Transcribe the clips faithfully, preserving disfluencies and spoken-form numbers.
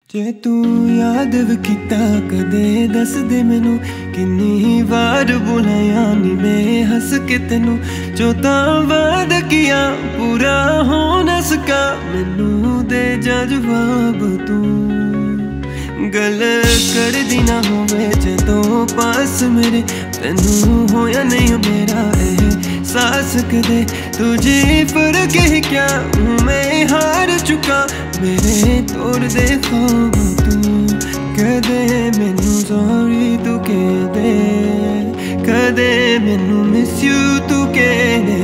ਜੇ ਤੂੰ ਯਾਦ ਵੀ ਕੀਤਾ ਕਦੇ ਦੱਸ ਦੇ ਮੈਨੂੰ, ਕਿੰਨੀ ਵਾਰ ਬੁਲਾਇਆ ਨੀ ਮੈਂ ਹੱਸ ਕੇ ਤੈਨੂੰ। ਜੋ ਤਾਂ ਵਾਅਦਾ ਕੀਆ ਪੂਰਾ ਹੋ ਨਾ ਸਕਾ, ਮੈਨੂੰ ਦੇ ਜਾ ਜਵਾਬ ਤੂੰ। ਗੱਲ ਕਰਦੀ ਨਾ ਹੋਵੇ ਜਦੋਂ ਪਾਸ ਮੇਰੇ, ਤੈਨੂੰ ਹੋਇਆ ਨਹੀਂ ਮੇਰਾ एहसास कदे। तुझे फर्क है क्या हूँ मैं हार चुका, मेरे तोड़ दे ख्वाब तू। कदे मैनू सॉरी तू कह दे, कदे मैनू मिस यू तू कह दे।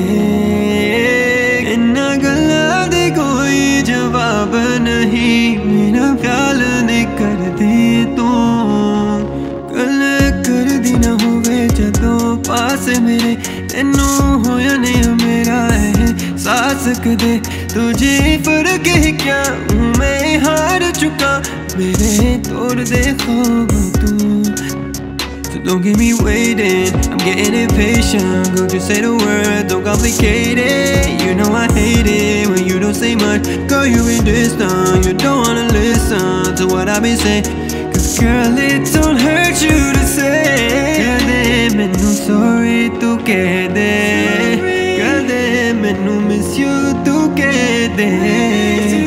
इन्ना गल्लां दे कोई जवाब नहीं, मेरा ख्याल नहीं करदी तू। गल करदी ना होवे जदों पास मेरे, तैनू होया नहीं मेरा एहसास कदे। तुझे फर्क है क्या हूँ मैं हार चुका, मेरे तोड़ दे ख्वाब तू। So don't keep me waiting, I'm getting impatient. Go just say the word, don't complicate it. You know I hate it when you don't say much. Girl, you be distant, you don't wanna listen to what I've been saying. Cause girl, it don't hurt you to say कदे मैनू sorry तू कह दे, कदे मैनू miss you तू कह दे।